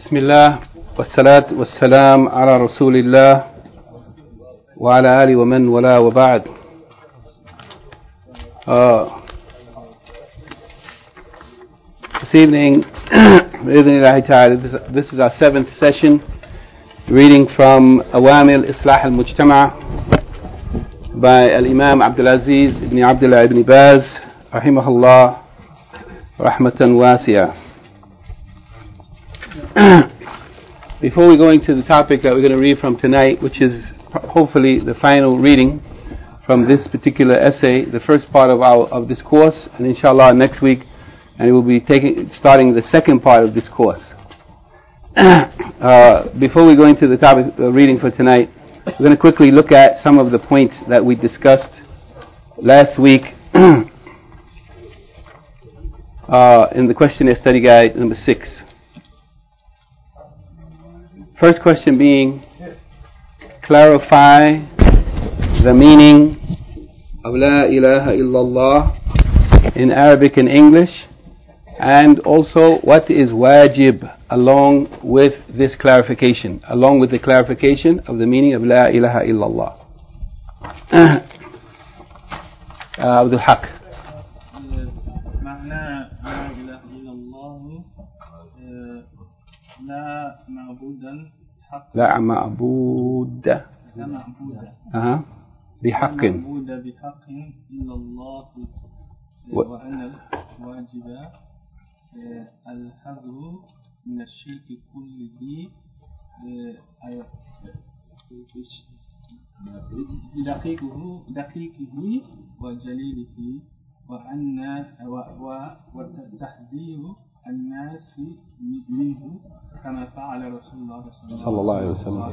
بسم الله والصلاة والسلام على رسول الله وعلى آله ومن والاه وبعد. This evening, this is our 7th session, reading from Awamil Islah al-Mujtama' by Al-Imam Abdul Aziz ibn Abdullah ibn Baz, rahimahullah, rahmatan wasi'ah. Before we go into the topic that we're going to read from tonight, which is hopefully the final reading from this particular essay, the first part of this course, and inshallah next week, and we will be starting the second part of this course. Before we go into the topic reading for tonight, we're going to quickly look at some of the points that we discussed last week in the questionnaire study guide number 6. First question being, clarify the meaning of La ilaha illallah in Arabic and English, and also what is wajib along with this clarification, along with the clarification of the meaning of La ilaha illallah. Abdul Haq. معنى لا إله إلا الله لا معبودا حق لا معبود بحق إلا الله وأن الواجب الحذر من الشرك كله دقيقه وجليله وتحذير الناس منه كما فعل رسول الله صلى الله عليه وسلم.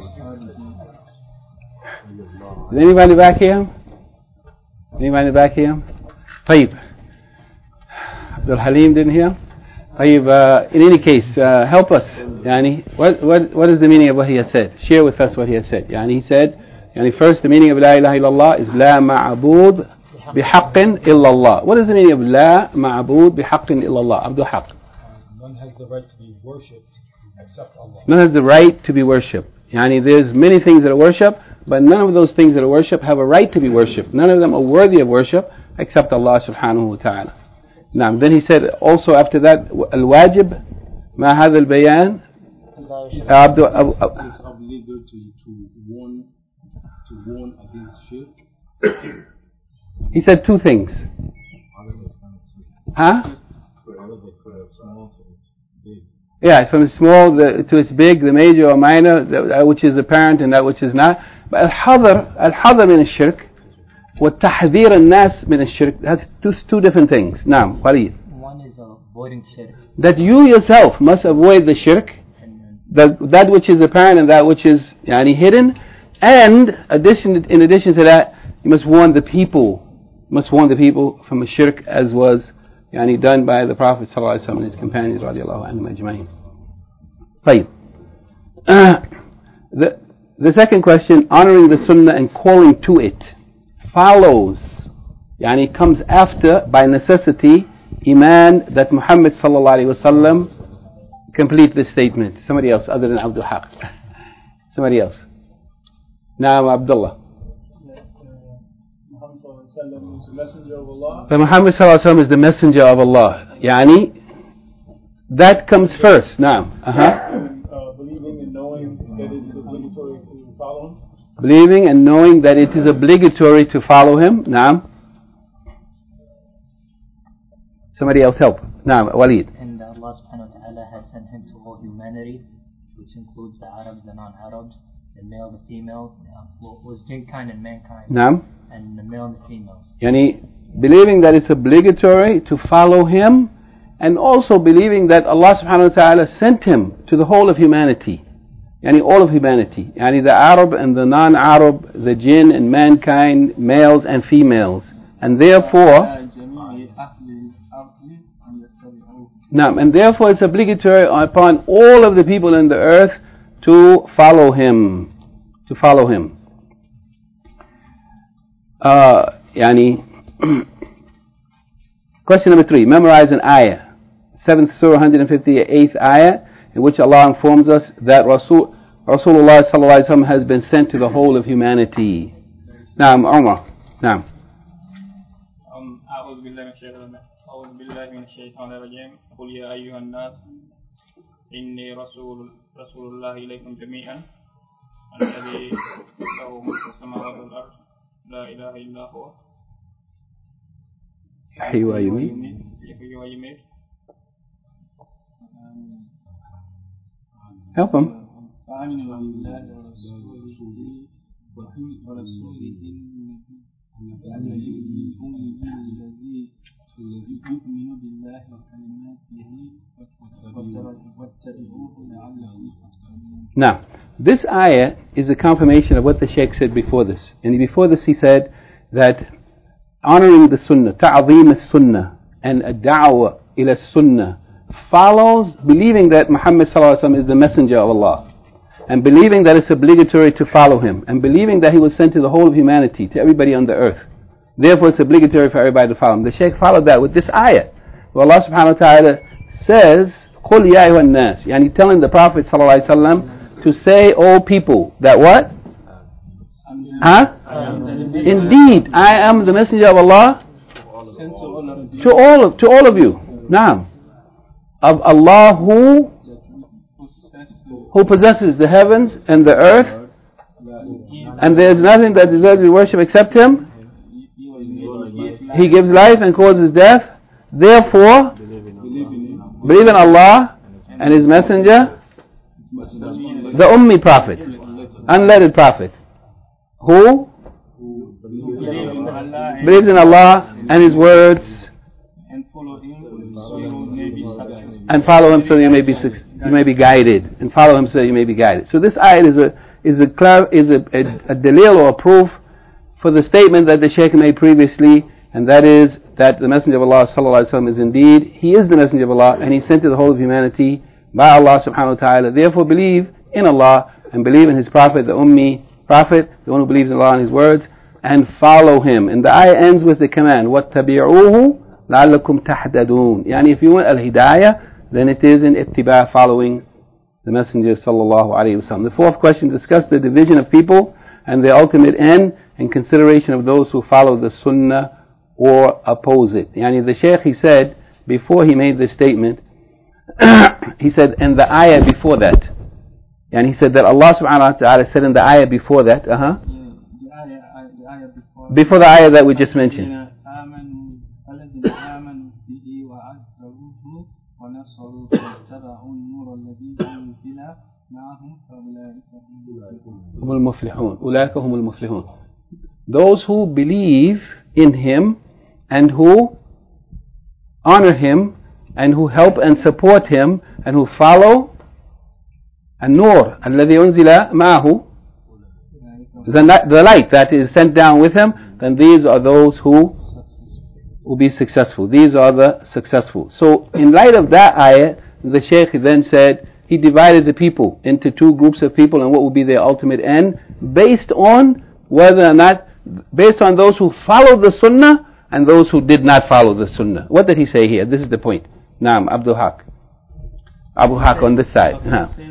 Is anybody back here? Anybody back here? طيب. Abdul Halim didn't hear? طيب, in any case, help us. Yani, what is the meaning of what he has said? Share with us what he has said. Yani, he said, first the meaning of La ilaha illallah is La ma'abud bihaqqin illallah. What is the meaning of La ma'abud bihaqqin illallah? Abdul Haq. None has the right to be worshipped except Allah. None has the right to be worshipped. Yani, there's many things that are worshipped, but none of those things that are worshipped have a right to be worshipped. None of them are worthy of worship except Allah subhanahu wa ta'ala. Now, then he said also after that, Al-Wajib, Ma hadha al-bayan, It's obligatory to warn against shirk. He said two things. Huh? Yeah, from the small to its big, the major or minor, that which is apparent and that which is not. But al-hadar min al-shirk, وَالتَّحْذِيرَ النَّاسِ مِنَ الشِّرْكِ, that's two different things. Now, Walid. One is avoiding shirk. That you yourself must avoid the shirk, that which is apparent and that which is hidden, and in addition to that, you must warn the people. You must warn the people from a shirk as was done by the Prophet ﷺ and his companions radiallahu anhum ajma'in. طيب. The second question, honoring the sunnah and calling to it, follows, comes after, by necessity, iman that Muhammad sallallahu alaihi wasallam complete this statement. Somebody else other than Abdul Haq. Somebody else. Now, Abdullah. Muhammad sallallahu alaihi wasallam is the messenger of Allah. That comes first. Now. Believing and knowing that it is obligatory to follow him. Believing and knowing that it is obligatory to follow him. Naam. Somebody else help. Naam, Walid. And Allah subhanahu wa ta'ala has sent him to all humanity, which includes the Arabs, the non-Arabs, the male, the female, was jinkind and mankind. Naam. And the male and the females. Believing that it's obligatory to follow him, and also believing that Allah subhanahu wa ta'ala sent him to the whole of humanity. All of humanity. The Arab and the non-Arab, the jinn and mankind, males and females. And therefore, it's obligatory upon all of the people in the earth to follow him. To follow him. Question number 3. Memorize an ayah. 7th Surah, 158th ayah. in which Allah informs us that Rasulullah sallallahu alaihi wasallam has been sent to the whole of humanity. Naam, Umar. Naam. أعوذ بالله من الشيطان الرجيم قل يا أيها الناس إني رسول الله إليكم جميعا الذي له ملك السماوات والأرض لا إله إلا هو يحيي ويميت Help him. فآمنوا بالله ورسوله النبي الذي يؤمن بالله وكلماته واتبعوه لعلكم تهتدون. Now, this ayah is a confirmation of what the Shaykh said before this. And before this he said that honoring the sunnah, ta'zeem as-sunnah, and a da'wah ila sunnah follows believing that Muhammad sallallahu alaihi wasallam is the messenger of Allah, and believing that it's obligatory to follow him, and believing that he was sent to the whole of humanity, to everybody on the earth. Therefore it's obligatory for everybody to follow him. The Shaykh followed that with this ayah, where Allah subhanahu wa ta'ala says, قُلْ يَا أَيُّهَا النَّاسِ, yani telling the Prophet sallallahu alaihi wasallam to say, O people, that what? Indeed, I am the messenger of Allah to all of you. Naam. Of Allah who possesses the heavens and the earth, and there is nothing that deserves to be worshipped except Him. He gives life and causes death. Therefore, believe in Allah and His messenger, the Ummi Prophet, unlettered Prophet, who believes in Allah and His words, and follow Him so you may be guided, and follow Him so you may be guided. So this ayat is a dalil or a proof for the statement that the Shaykh made previously, and that is that the Messenger of Allah sallallahu alaihi wasallam is indeed, he is the Messenger of Allah, and he's sent to the whole of humanity by Allah subhanahu wa ta'ala. Therefore believe in Allah and believe in His Prophet, the Ummi Prophet, the one who believes in Allah and His words, and follow him. And the ayah ends with the command, وَاتَّبِعُوهُ لَعَلَّكُمْ تَحْتَدُونَ. Yani if you want al-hidayah, then it is in ittiba, following the Messenger sallallahu alayhi wa sallam. The fourth question discussed the division of people and their ultimate end and consideration of those who follow the sunnah or oppose it. Yani the Shaykh, he said, before he made this statement, he said, in the ayah before that, and he said that Allah subhanahu wa ta'ala said in the ayah before that, before the ayah that we just mentioned. Those who believe in Him and who honor Him and who help and support Him and who follow النور الذي أنزل معه, the light that is sent down with Him, then these are those who will be successful. These are the successful. So in light of that ayah, the Shaykh then said he divided the people into two groups of people and what will be their ultimate end based on whether or not, based on those who followed the sunnah and those who did not follow the sunnah. What did he say here? This is the point. Naam, Abdul Haq. Abu Haq on this side.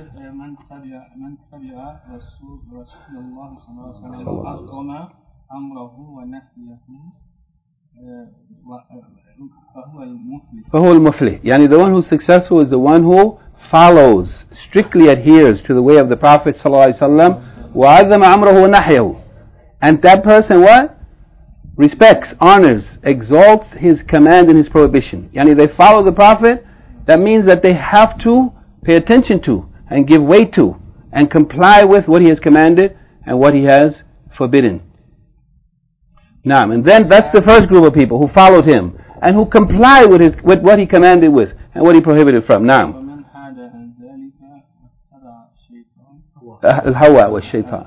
فهو المفلح. Yani the one who's successful is the one who follows, strictly adheres to the way of the Prophet ﷺ, وَعَذَّمَ أَمْرَهُ وَنَحْيَهُ, and that person what? Respects, honors, exalts his command and his prohibition. Yani they follow the Prophet, that means that they have to pay attention to and give weight to and comply with what he has commanded and what he has forbidden. Naam, and then that's the first group of people who followed him and who comply with what he commanded with and what he prohibited from. Naam. الهوى والشيطان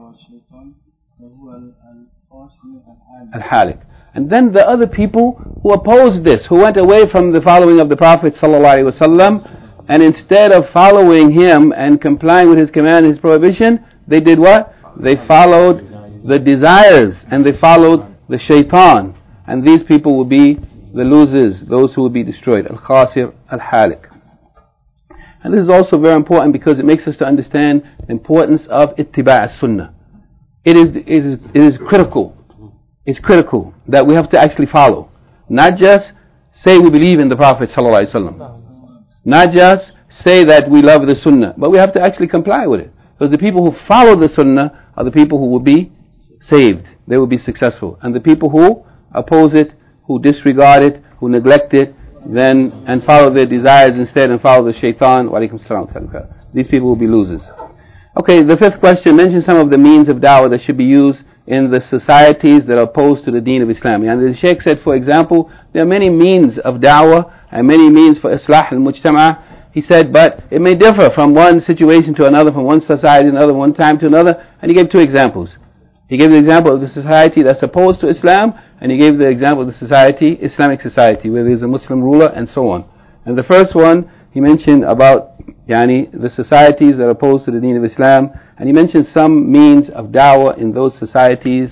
الحالك. And then the other people who opposed this, who went away from the following of the Prophet ﷺ, and instead of following him and complying with his command and his prohibition, they did what? They followed the desires and they followed the shaitan. And these people will be the losers, those who will be destroyed. Al-Khasir, Al-Halik. And this is also very important because it makes us to understand the importance of ittiba' as-sunnah. It is critical. It's critical that we have to actually follow. Not just say we believe in the Prophet ﷺ. Not just say that we love the sunnah, but we have to actually comply with it. Because the people who follow the sunnah are the people who will be saved. They will be successful. And the people who oppose it, who disregard it, who neglect it, then and follow their desires instead and follow the shaitan, these people will be losers. Okay, the fifth question, mention some of the means of da'wah that should be used in the societies that are opposed to the deen of Islam. And the Shaykh said, for example, there are many means of da'wah and many means for islah al-mujtama'ah. He said, but it may differ from one situation to another, from one society to another, one time to another. And he gave two examples. He gave the example of the society that's opposed to Islam, and he gave the example of the society, Islamic society, where there's a Muslim ruler and so on. And the first one, he mentioned about the societies that are opposed to the deen of Islam, and he mentioned some means of da'wah in those societies.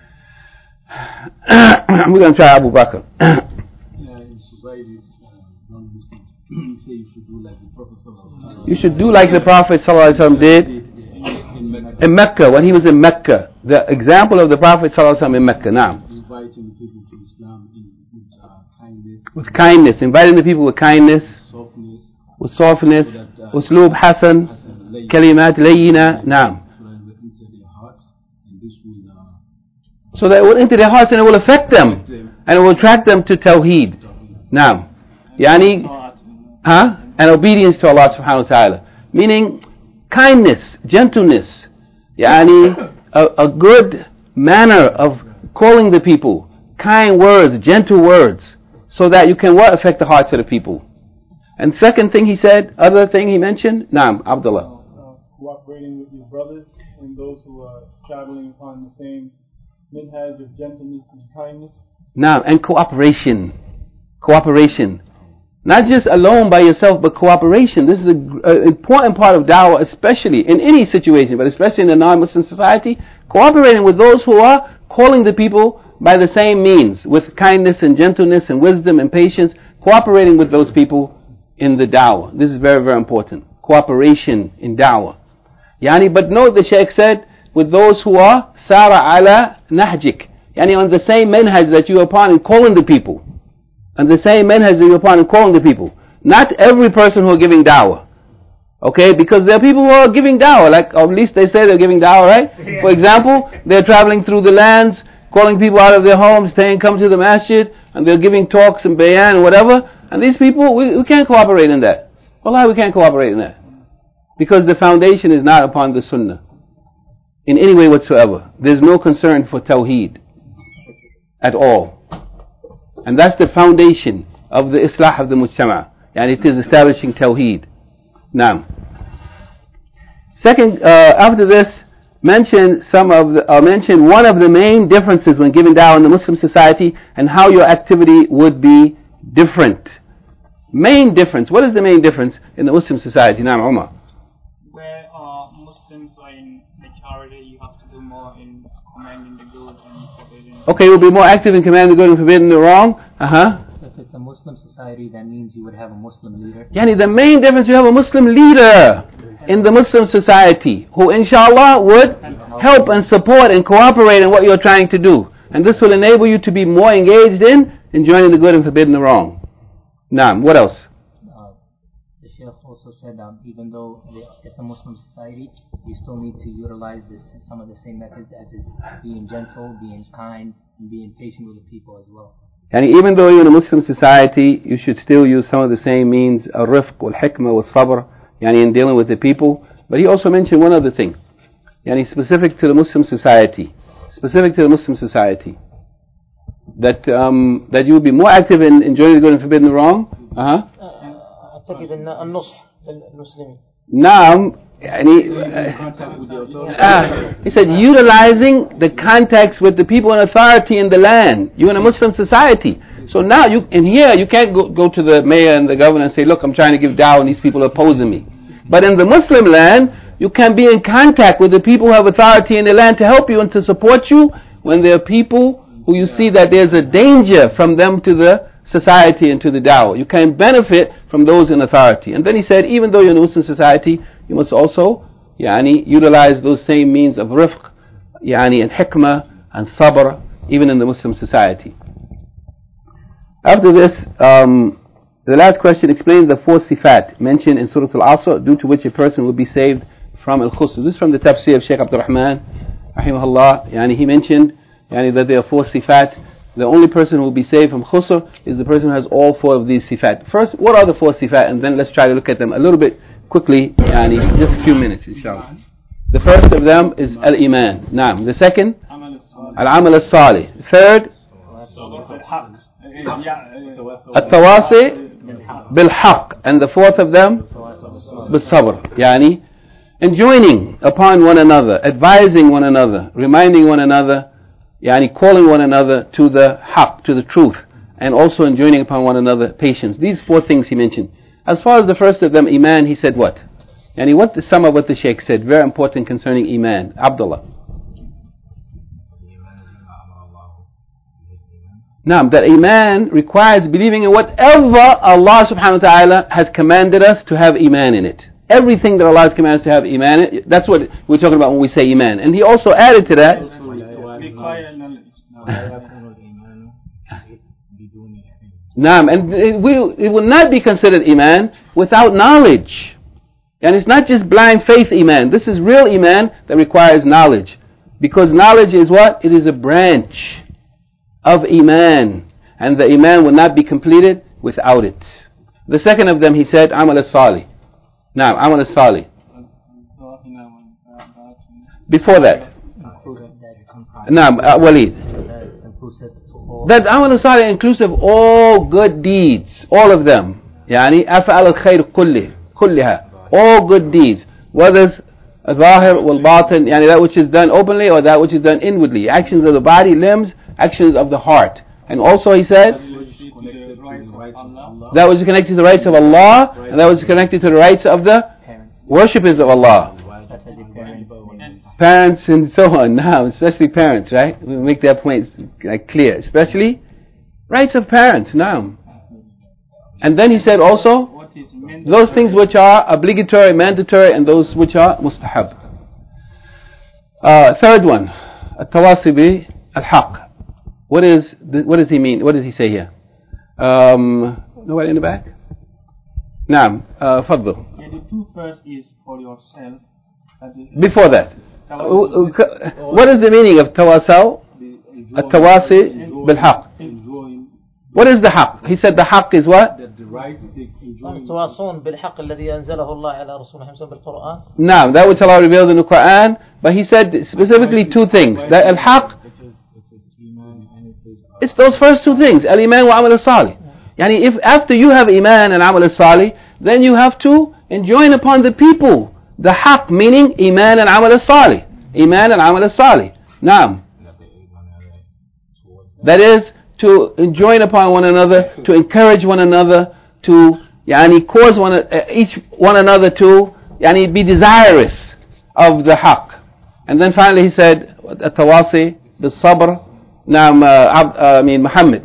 We're going to try Abu Bakr. In societies, non-Muslims say you should do like the Prophet ﷺ. You should do like the Prophet ﷺ did in Mecca, when he was in Mecca. The example of the Prophet ﷺ in Mecca. Now, inviting people to Islam with kindness. With kindness, inviting the people with kindness, Softness. with softness, usloob hasan, kalimat layyina. Now, so that it will enter their hearts and it will affect them and it will attract them to Tawheed. Now, and obedience to Allah subhanahu wa ta'ala. Meaning kindness, gentleness, a good manner of calling the people, kind words, gentle words, so that you can affect the hearts of the people. And second thing he said, other thing he mentioned, Naam, Abdullah. Cooperating with your brothers and those who are traveling upon the same minhaj of gentleness and kindness. Naam, and cooperation. Cooperation. Not just alone by yourself, but cooperation. This is an important part of da'wah, especially in any situation, but especially in a non-Muslim society. Cooperating with those who are calling the people by the same means, with kindness and gentleness and wisdom and patience, cooperating with those people in the da'wah. This is very, very important. Cooperation in da'wah. But note the Shaykh said, with those who are sara ala nahjik, on the same manhaj that you are upon in calling the people. And the same manhaj that you're upon in calling the people. Not every person who are giving da'wah. Okay, because there are people who are giving da'wah, like, or at least they say they're giving da'wah, right? Yeah. For example, they're traveling through the lands, calling people out of their homes, saying, come to the masjid, and they're giving talks and bayan and whatever. And these people, we can't cooperate in that. Wallahi, we can't cooperate in that. Because the foundation is not upon the sunnah. In any way whatsoever. There's no concern for tawheed. At all. And that's the foundation of the islah of the mujtama'. It is establishing tawheed. Now, second, after this, mention one of the main differences when giving da'wah in the Muslim society and how your activity would be different. Main difference. What is the main difference in the Muslim society? Naam, Umar. Where Muslims are in majority, you have to do more in commanding the good and forbidding. Okay, you'll be more active in commanding the good and forbidding the wrong. If it's a Muslim society, that means you would have a Muslim leader. The main difference, you have a Muslim leader in the Muslim society who inshallah would help and support and cooperate in what you're trying to do. And this will enable you to be more engaged in enjoining the good and forbidding the wrong. Naam, what else? The Shaykh also said even though it's a Muslim society, you still need to utilize some of the same methods as being gentle, being kind, and being patient with the people as well. Even though you're in a Muslim society, you should still use some of the same means, al-rifq, al-hikmah, wal-sabr, in dealing with the people. But he also mentioned one other thing, specific to the Muslim society. That you will be more active in enjoying the good and forbidding the wrong. Naam. He said utilizing the contacts with the people in authority in the land. You're in a Muslim society, so now you can't go to the mayor and the governor and say, look, I'm trying to give da'wah and these people are opposing me. But in the Muslim land, you can be in contact with the people who have authority in the land to help you and to support you when there are people who you see that there's a danger from them to the society and to the da'wah. You can benefit from those in authority. And then he said, even though you're in a Muslim society, you must also utilize those same means of rifq, and hikmah and sabr, even in the Muslim society. After this, the last question explains the 4 sifat mentioned in Surah Al-Asr, due to which a person will be saved from al-khusr. This is from the tafsir of Shaykh Abdul Rahman, rahimahullah. He mentioned that there are 4 sifat. The only person who will be saved from khusr is the person who has all 4 of these sifat. First, what are the 4 sifat? And then let's try to look at them a little bit quickly, just a few minutes, inshallah. The first of them is al-iman. Naam. The second, al-amal al-salih. Third, at-tawasi bil-haq. And the fourth of them, bil-sabr. Enjoining upon one another, advising one another, reminding one another, calling one another to the haq, to the truth, and also enjoining upon one another patience. These 4 things he mentioned. As far as the first of them, iman, he said what? What the sum of what the Shaykh said, very important concerning iman. Abdullah. Naam, that iman requires believing in whatever Allah subhanahu wa ta'ala has commanded us to have iman in it. Everything that Allah has commanded us to have iman in it, that's what we're talking about when we say iman. And he also added to that, naam, and it will not be considered iman without knowledge. And it's not just blind faith iman. This is real iman that requires knowledge. Because knowledge is what? It is a branch of iman. And the iman will not be completed without it. The second of them, he said, amal as-salih. Naam, amal as-salih. Before that. Naam, Walid. That amal as-salih inclusive all good deeds. All of them. أفعل الخير كلها. All good deeds, whether zahir wal batin, that which is done openly or that which is done inwardly, actions of the body, limbs, actions of the heart. And also he said, that which is connected to the rights of Allah, and that which is connected to the rights of the worshippers of Allah, parents and so on. Now, especially parents, right? We make that point clear, especially rights of parents. Now, and then he said also, those things which are obligatory, mandatory, and those which are mustahab. Third one, at-tawasi bil-haq. What does he mean? What does he say here? Nobody in the back? Naam, faddal. The 2 first is for yourself. Before that, what is the meaning of tawasaw? At-tawasi bil-haq. What is the haq? He said the haq is what? Now, that which Allah revealed in the Quran, but he said specifically 2 things. That al-haq, it's those first 2 things, al-iman wa amal as-salih. If after you have iman and amal as-salih, then you have to enjoin upon the people the haq, meaning iman and amal as-salih. Iman and amal as-salih. Naam. That is, to enjoin upon one another, to encourage one another, to cause each one another to be desirous of the haqq. And then finally he said, at-tawasi bis-sabr. Naam, Muhammad.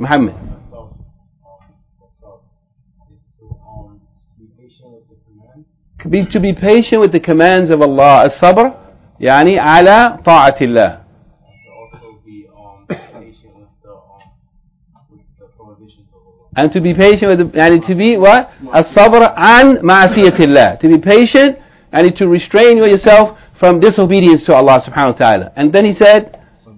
To be patient with the commands of Allah. As-sabr, ala ta'atillah. And to be patient with to be what? As-sabr an ma'asiyatillah. To be patient and to restrain yourself from disobedience to Allah subhanahu wa ta'ala. And then he said,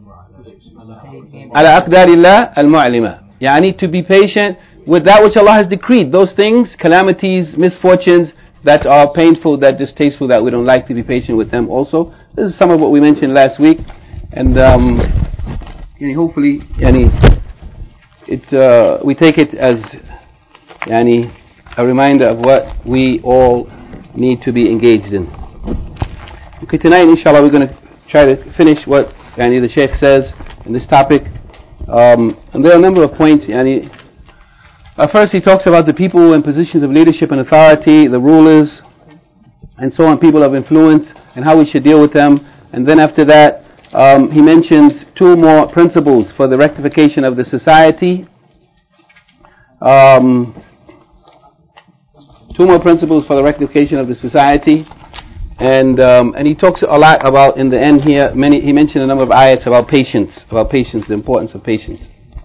ala aqdarillah al-mu'lima. To be patient with that which Allah has decreed. Those things, calamities, misfortunes that are painful, that distasteful, that we don't like, to be patient with them also. This is some of what we mentioned last week. And hopefully, we take it as a reminder of what we all need to be engaged in. Okay, tonight inshallah we're going to try to finish what the Shaykh says in this topic. And there are a number of points. First he talks about the people in positions of leadership and authority, the rulers, and so on, people of influence, and how we should deal with them. And then after that, he mentions 2 more principles for the rectification of the society. Two more principles for the rectification of the society. And he talks a lot about, in the end here, he mentioned a number of ayats about patience, the importance of patience.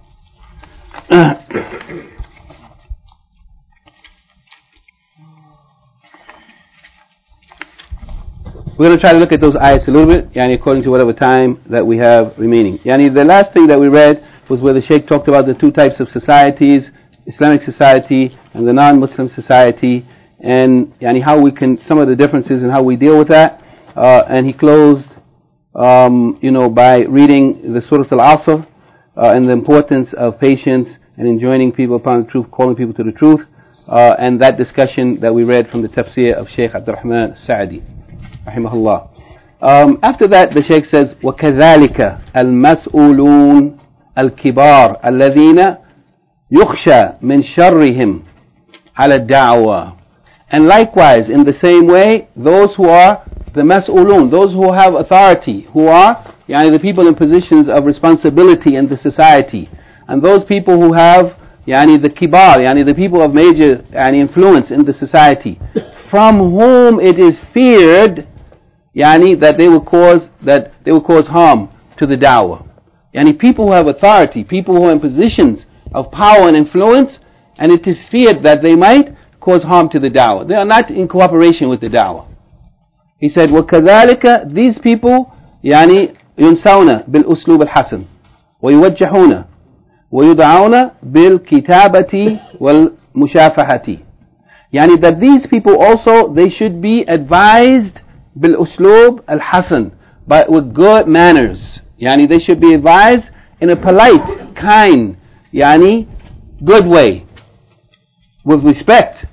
We're going to try to look at those ayats a little bit, according to whatever time that we have remaining. The last thing that we read was where the Shaykh talked about the two types of societies, Islamic society and the non-Muslim society, and how we can, some of the differences in how we deal with that. And he closed, by reading the Surah Al-Asr and the importance of patience and enjoining people upon the truth, calling people to the truth, and that discussion that we read from the tafsir of Shaykh Abdurrahman Sa'di, rahimahullah. After that, the Shaykh says, وَكَذَلِكَ الْمَسْئُولُونَ الْكِبَارِ الَّذِينَ يُخْشَى مِنْ شَرِّهِمْ عَلَى الدَّعْوَةِ. And likewise, in the same way, those who are the mas'ulun, those who have authority, who are the people in positions of responsibility in the society, and those people who have the kibar, the people of major influence in the society, from whom it is feared that they will cause harm to the da'wah. People who have authority, people who are in positions of power and influence, and it is feared that they might cause harm to the da'wah. They are not in cooperation with the da'wah. He said, وَكَذَلِكَ, these people يُنْسَوْنَ بِالْأُسْلُوبِ الْحَسَنِ وَيُوَجَّحُونَ وَيُدْعَوْنَ بِالْكِتَابَةِ وَالْمُشَافَحَةِ. That these people also, they should be advised بِالْأُسْلُوبِ الْحَسَنِ, but with good manners. They should be advised in a polite, kind, good way, with respect.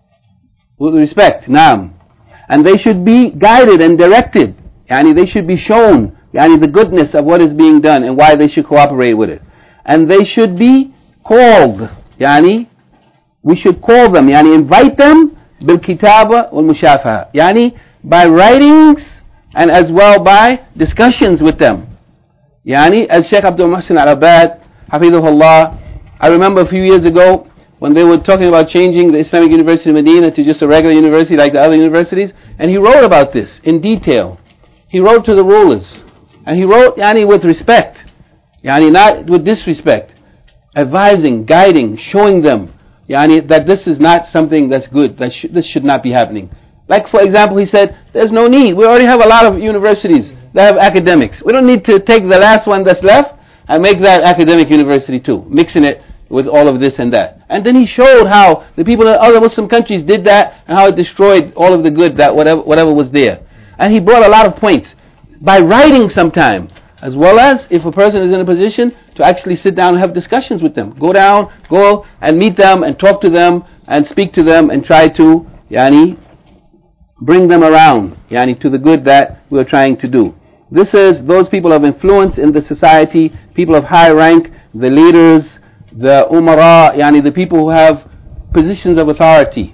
Naam. And they should be guided and directed. They should be shown the goodness of what is being done and why they should cooperate with it. And they should be called. We should call them, invite them بالكتابة والمشافهة, by writings and as well by discussions with them. As Shaykh Abdul Muhsin Al-Abad, Hafidhullah, I remember a few years ago when they were talking about changing the Islamic University of Medina to just a regular university like the other universities, and he wrote about this in detail. He wrote to the rulers, and he wrote with respect, not with disrespect, advising, guiding, showing them that this is not something that's good, that this should not be happening. Like, for example, he said, there's no need. We already have a lot of universities that have academics. We don't need to take the last one that's left and make that academic university too, mixing it with all of this and that. And then he showed how the people in other Muslim countries did that and how it destroyed all of the good that whatever was there. And he brought a lot of points by writing sometime, as well as if a person is in a position to actually sit down and have discussions with them. Go and meet them and talk to them and speak to them and try to bring them around to the good that we are trying to do. This is those people of influence in the society, people of high rank, the leaders, the umara, the people who have positions of authority.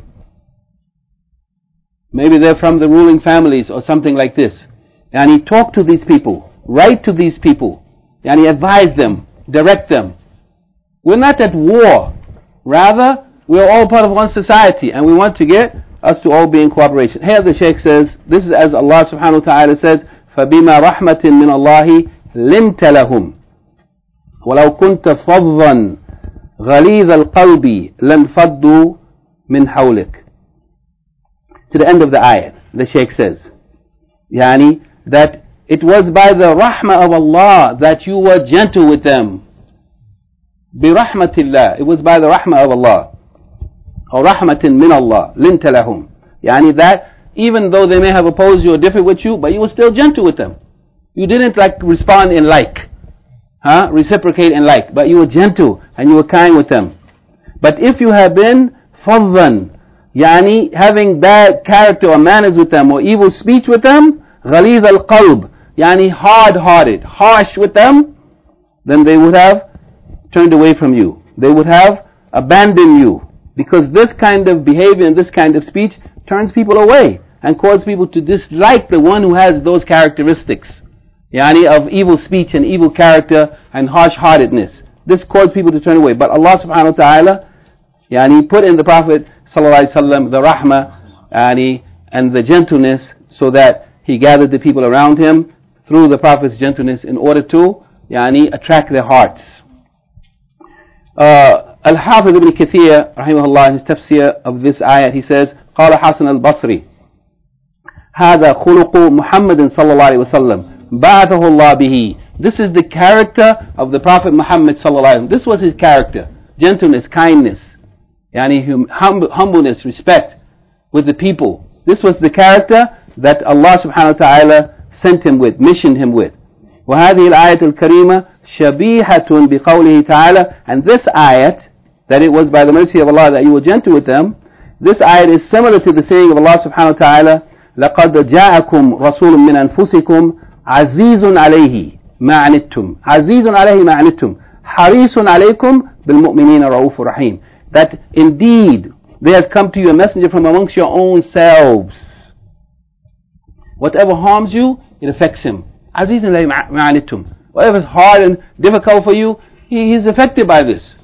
Maybe they're from the ruling families or something like this. Talk to these people, write to these people, advise them, direct them. We're not at war. Rather, we're all part of one society, and we want to get us to all be in cooperation. Here the Shaykh says, this is as Allah subhanahu wa ta'ala says, فَبِمَا رَحْمَةٍ مِّنَ اللَّهِ لِنْتَ لَهُمْ وَلَوْ كُنْتَ فَظًّا غَلِيظَ الْقَلْبِ لَانْفَضُّوا مِنْ حَوْلِكَ. To the end of the ayat, the Shaykh says, that it was by the rahmah of Allah that you were gentle with them. بِرَحْمَةِ اللَّهِ. It was by the rahmah of Allah. Or rahmatin min Allah, linta lahum. That even though they may have opposed you or differed with you, but you were still gentle with them. You didn't respond in reciprocate in like, but you were gentle and you were kind with them. But if you have been fadhan, having bad character or manners with them or evil speech with them, ghalidh al-qalb, hard-hearted, harsh with them, then they would have turned away from you. They would have abandoned you. Because this kind of behavior and this kind of speech turns people away and causes people to dislike the one who has those characteristics, of evil speech and evil character and harsh-heartedness. This causes people to turn away. But Allah subhanahu wa ta'ala Yani put in the Prophet ﷺ the rahmah, yani, and the gentleness, so that he gathered the people around him through the Prophet's gentleness in order to yani, attract their hearts. Al-Hafiz ibn Kathir rahimahullah, in his tafsir of this ayat, he says, قال حسن البصري هذا خلق محمد صلى الله عليه وسلم بعثه الله به. This is the character of the Prophet Muhammad sallallahu alaihi wasallam. This was his character: gentleness, kindness, yani humbleness, respect with the people. This was the character that Allah subhanahu wa ta'ala sent him with, missioned him with. وهذه الآية الكريمة شبيهة بقوله تعالى. And this ayat, that it was by the mercy of Allah that you were gentle with them, this ayat is similar to the saying of Allah subhanahu wa ta'ala, لقد جاءكم رسول من أنفسكم عزيز عليه ما عنتم عزيز عليه ما عنتم حريص عليكم بالمؤمنين رؤوف رحيم. That indeed there has come to you a messenger from amongst your own selves. Whatever harms you, it affects him. عزيز عليه ما عنتم. Whatever is hard and difficult for you, he is affected by this.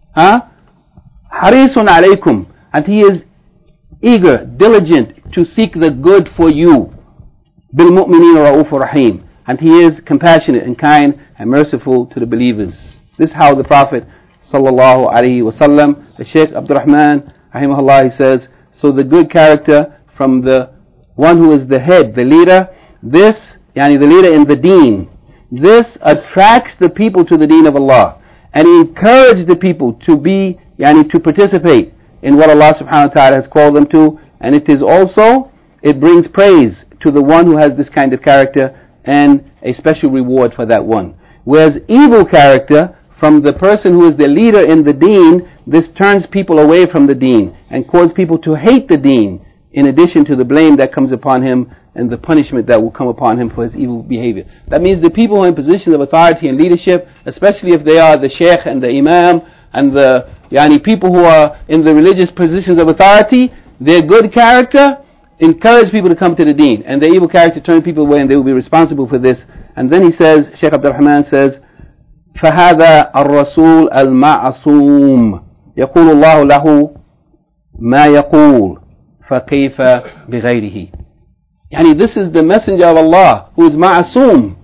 حريص عليكم. And he is eager, diligent to seek the good for you. بالمؤمنين رؤوف رحيم. And he is compassionate and kind and merciful to the believers. This is how the Prophet sallallahu alaihi wasallam, the Shaykh Abdul Rahman rahimahullah, he says, so the good character from the one who is the head, the leader, this, yani the leader in the deen, this attracts the people to the deen of Allah and encourages the people to be, yani to participate in what Allah subhanahu wa ta'ala has called them to, and it is also, it brings praise to the one who has this kind of character and a special reward for that one. Whereas evil character from the person who is the leader in the deen, this turns people away from the deen and causes people to hate the deen, in addition to the blame that comes upon him and the punishment that will come upon him for his evil behavior. That means the people who are in positions of authority and leadership, especially if they are the sheikh and the imam and the people who are in the religious positions of authority, their good character encourage people to come to the deen, and their evil character turn people away, and they will be responsible for this. And then he says, Shaykh Abdul Rahman says, فَهَذَا الرَّسُولُ الْمَعْصُومُ يَقُولُ اللَّهُ لَهُ مَا يَقُولُ فَكَيْفَ بِغَيْرِهِ. Yani this is the messenger of Allah who is ma'asum,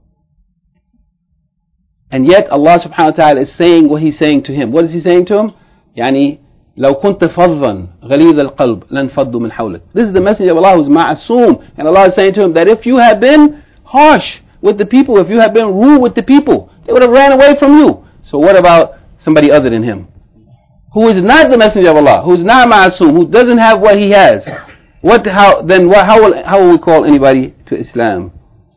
and yet Allah subhanahu wa ta'ala is saying what he's saying to him. What is he saying to him? Yani لو كنت فظا غليظ القلب لانفضوا من حولك. This is the messenger of Allah who is ma'asum, and Allah is saying to him that if you had been harsh with the people, if you had been rude with the people, they would have ran away from you. So what about somebody other than him, who is not the messenger of Allah, who is not ma'asum, who doesn't have what he has? How will we call anybody to Islam?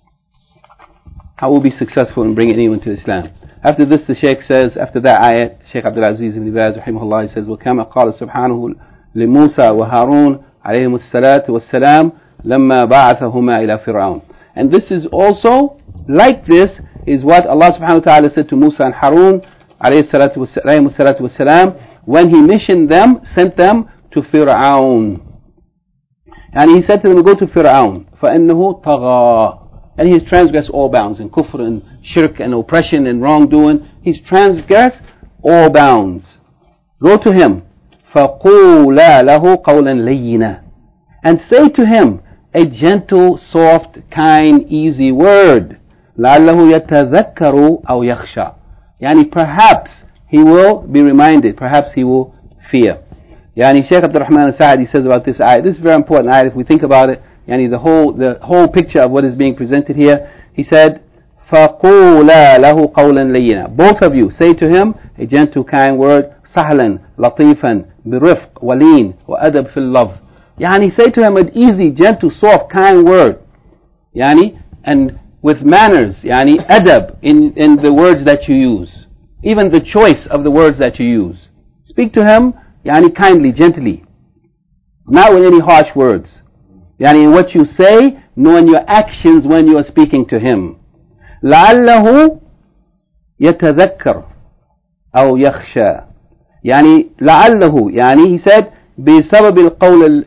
How will we be successful in bringing anyone to Islam? After this, the Shaykh says, after that ayat, Shaykh Abdul Aziz ibn Baz rahimahullah, he says, وَكَمَا قَالَ سُبْحَانَهُ لِمُوسَى وَهَارُونَ عَلَيْهِمُ الصَّلَاةُ وَالسَّلَامُ لَمَّا بَعَثَهُمَا إِلَى فِرْعَوْنَ. And this is also, like this, is what Allah subhanahu wa ta'ala said to Musa and Harun alayhi salatu wassalam, when he missioned them, sent them to Fir'aun. And he said to them, go to Fir'aun, فَإِنَّهُ طَغَى. And he has transgressed all bounds in kufr and shirk and oppression and wrongdoing. He's transgressed all bounds. Go to him. فَقُولَا لَهُ قَوْلًا لَيِّنًا. And say to him a gentle, soft, kind, easy word. لَعَلَّهُ يَتَذَكَّرُ أَوْ يَخْشَى. Yani perhaps he will be reminded, perhaps he will fear. Yani Shaykh Abdul Rahman al-Sa'di says about this ayat, this is a very important ayat if we think about it. Yani the whole picture of what is being presented here. He said, فَقُولَا لَهُ قَوْلًا لَيِّنًا. Both of you say to him a gentle, kind word, سهلا لطيفا برفق ولين وأدب في اللفظ. Yani say to him an easy, gentle, soft, kind word. Yani, and with manners, yani adab in the words that you use. Even the choice of the words that you use. Speak to him, yani kindly, gently. Not with any harsh words. Yani in what you say, nor in your actions when you are speaking to him. لَعَلَّهُ يَتَذَكَّرُ أَوْ يَخْشَى. Yani لَعَلَّهُ, yani he said, بِسَبَبِ الْقَوْلِ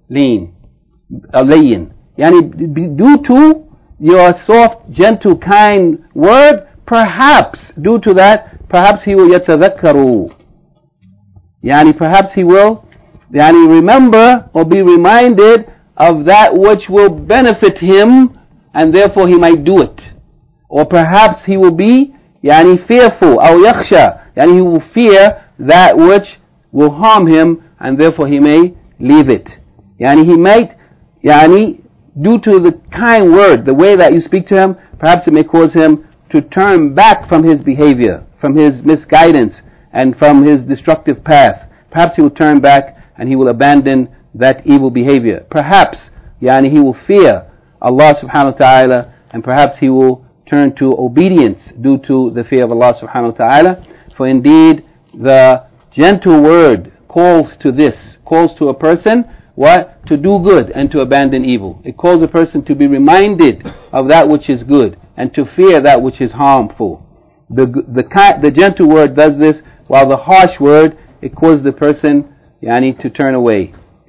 اللَّيِّن. Yani due to your soft, gentle, kind word, perhaps, due to that, perhaps he will يَتَذَكَّرُ. perhaps he will remember or be reminded of that which will benefit him, and therefore he might do it. Or perhaps he will be fearful, أو يخشى, he will fear that which will harm him, and therefore he may leave it. He might, due to the kind word, the way that you speak to him, perhaps it may cause him to turn back from his behavior, from his misguidance, and from his destructive path. Perhaps he will turn back and he will abandon that evil behavior. Perhaps, he will fear Allah subhanahu wa ta'ala, and perhaps he will turn to obedience due to the fear of Allah subhanahu wa ta'ala. For indeed, the gentle word calls to a person, what? To do good and to abandon evil. It calls a person to be reminded of that which is good and to fear that which is harmful. The gentle word does this, while the harsh word, it causes the person to turn away.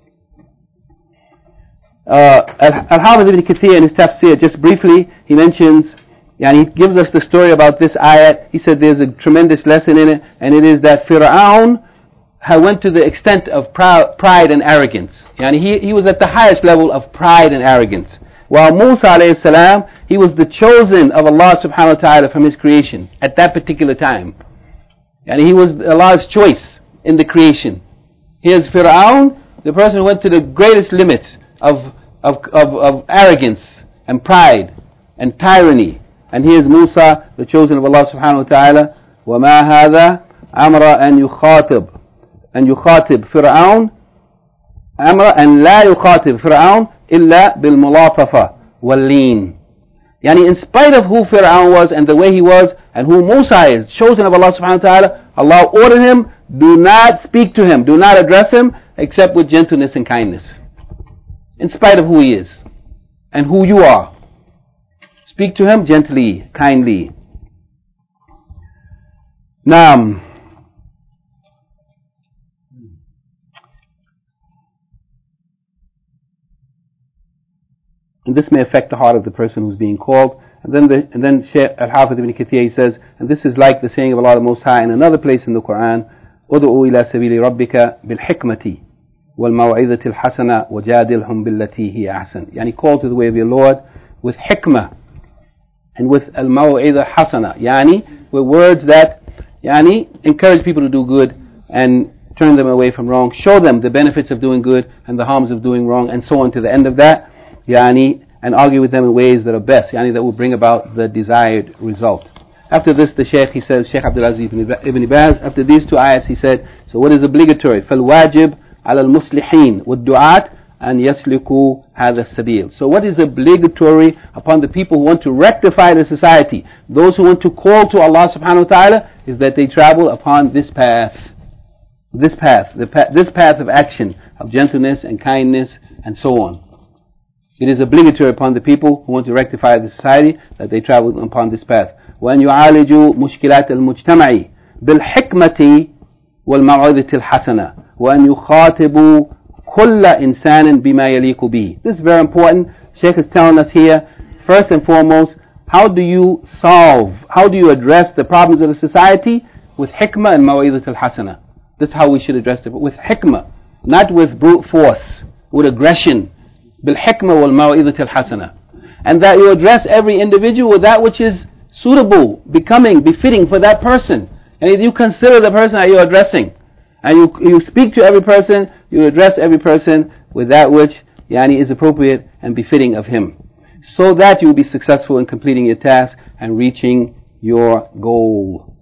Al-Hafiz ibn Kathir in his tafsir, just briefly, he mentions, he gives us the story about this ayat. He said there's a tremendous lesson in it, and it is that Fir'aun went to the extent of pride and arrogance. He was at the highest level of pride and arrogance. While Musa alayhi salam, he was the chosen of Allah subhanahu wa ta'ala from his creation at that particular time. He was Allah's choice in the creation. Here's Fir'aun, the person who went to the greatest limits of arrogance and pride and tyranny. And here's Musa, the chosen of Allah subhanahu wa ta'ala. وَمَا هَذَا أَمْرَ أن يخاطب فرعون أمر أن لا يخاطب فرعون إلا بالملاطفة واللين. In spite of who Fir'aun was and the way he was and who Musa is, chosen of Allah subhanahu wa ta'ala, Allah ordered him, do not speak to him, do not address him except with gentleness and kindness. In spite of who he is and who you are, speak to him gently, kindly. Now, and this may affect the heart of the person who's being called. And then Shaykh Al-Hafiz ibn Kathir, he says, and this is like the saying of Allah the Most High in another place in the Quran, أُدْعُوا إِلَى سَبِيلِ رَبِّكَ بِالْحِكْمَةِ وَالْمَوْعِظَةِ الْحَسَنَةِ وَجَادِلْهُمْ بِالَّتِي هِيَ أَحْسَنُ. Call to the way of your Lord with hikmah and with al-maw'idah hasana, with words that encourage people to do good and turn them away from wrong, show them the benefits of doing good and the harms of doing wrong, and so on to the end of that, and argue with them in ways that are best, that will bring about the desired result. After this, the Shaykh, he says, Shaykh Abdul Aziz ibn Baz, after these two ayats, he said, so what is obligatory? فَالْوَاجِبْ عَلَى الْمُصْلِحِينَ وَالدُّعَاةِ أَنْ يَسْلِكُوا هَذَا السَّبِيلِ. So what is obligatory upon the people who want to rectify the society, those who want to call to Allah subhanahu wa ta'ala, is that they travel upon this path. This path of action, of gentleness and kindness and so on. It is obligatory upon the people who want to rectify the society that they travel upon this path. وأن يعالجوا مشكلات المجتمع بالحكمة والموعظة الحسنة وأن يخاطبوا كل إنسان بما يليق به. This is very important. Sheikh is telling us here, first and foremost, how do you address the problems of the society? With hikmah and maw'idat al-hasana. This is how we should address it, but with hikmah, not with brute force, with aggression. بالحكمة والموعظة الحسنة. And that you address every individual with that which is suitable, becoming, befitting for that person. And if you consider the person that you're addressing, and you speak to every person, you address every person with that which is appropriate and befitting of him, so that you will be successful in completing your task and reaching your goal.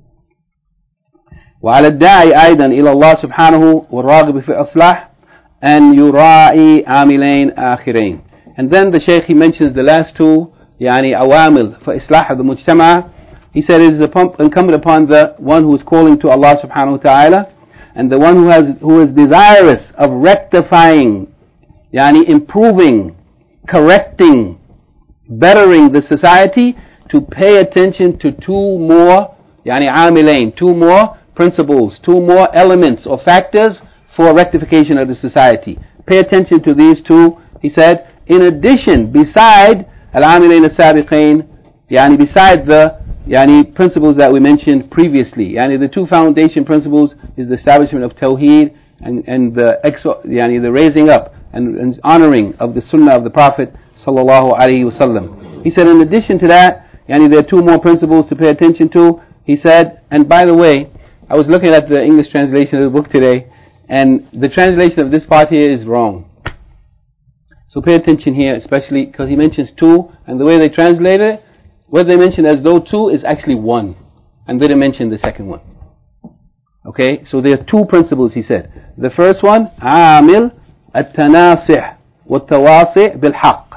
وعلى الداعي أيضا إلى الله سبحانه والراغب في الإصلاح أن يراعي عاملين آخرين. And then the Shaykh, he mentions the last two, awamil for islah of the mujtama. He said it is incumbent upon the one who is calling to Allah subhanahu wa ta'ala, and the one who is desirous of rectifying, improving, correcting, bettering the society, to pay attention to two more عاملين, two more principles, two more elements or factors for rectification of the society. Pay attention to these two. He said, in addition, beside al-amilain al-sabiqain, beside the principles that we mentioned previously. The two foundation principles is the establishment of Tawheed and the raising up and honoring of the Sunnah of the Prophet sallallahu alaihi wasallam. He said, in addition to that, there are two more principles to pay attention to. He said, and by the way, I was looking at the English translation of the book today, and the translation of this part here is wrong. So pay attention here, especially because he mentions two, and the way they translate it, what they mention as though two is actually one, and they didn't mention the second one. Okay, so there are two principles, he said. The first one, عامل التناصح والتواصي بالحق.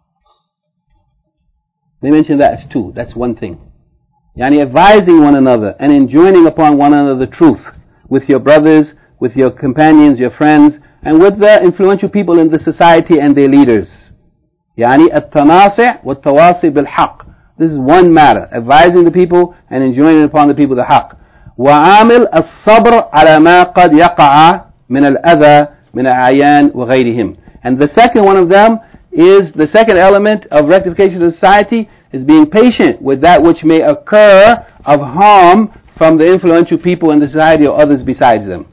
They mention that as two, that's one thing. Advising one another and enjoining upon one another the truth with your brothers, with your companions, your friends, and with the influential people in the society and their leaders. التناصح والتواصي بالحق. This is one matter, advising the people and enjoining upon the people the haqq. وعامل الصبر على ما قد يقع من الأذى من الأعيان وغيرهم. And the second one of them is, the second element of rectification of society is being patient with that which may occur of harm from the influential people in the society or others besides them.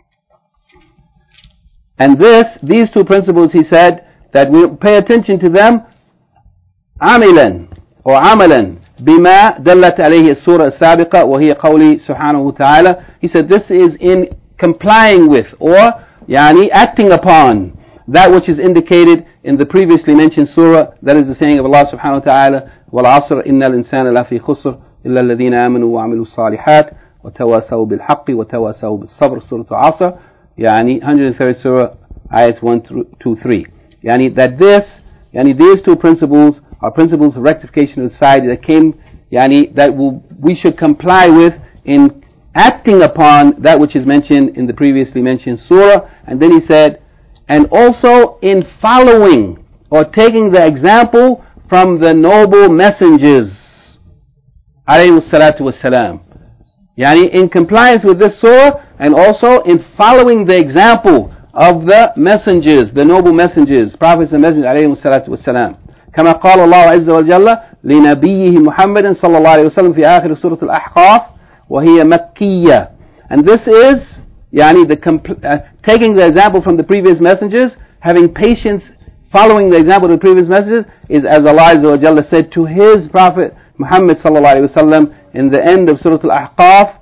And these two principles, he said, that we pay attention to them, عاملا or عملا بما دلت عليه السورة السابقة وهي قولي سبحانه وتعالى. He said this is in complying with or acting upon that which is indicated in the previously mentioned surah, that is the saying of Allah subhanahu wa ta'ala, وَالْعَصْرِ إِنَّ الْإِنسَانَ لَفِي خُسْرٍ إِلَّا الَّذِينَ آمَنُوا وَعَمِلُوا الصَّالِحَاتِ وَتَوَاسَوْا بِالْحَقِّ وَتَوَاسَوْا بِالصَّبْرِ Surah Al-Asr, 103rd surah, ayats 1 through 3. These two principles are principles of rectification of society that came, we should comply with in acting upon that which is mentioned in the previously mentioned surah. And then he said, and also in following or taking the example from the noble messengers, alayhi salatu wassalam. In compliance with this surah, and also in following the example of the messengers, the noble messengers, prophets and messengers, alayhi salatu wassalam. كما قال الله عز وجل لنبيه محمد صلى الله عليه وسلم في آخر سورة الأحقاف وهي مكية. And this is taking the example from the previous messengers, having patience, following the example of the previous messengers, is as Allah Azza wa Jalla said to His Prophet Muhammad sallallahu alaihi wasallam in the end of Surah Al-Ahqaf,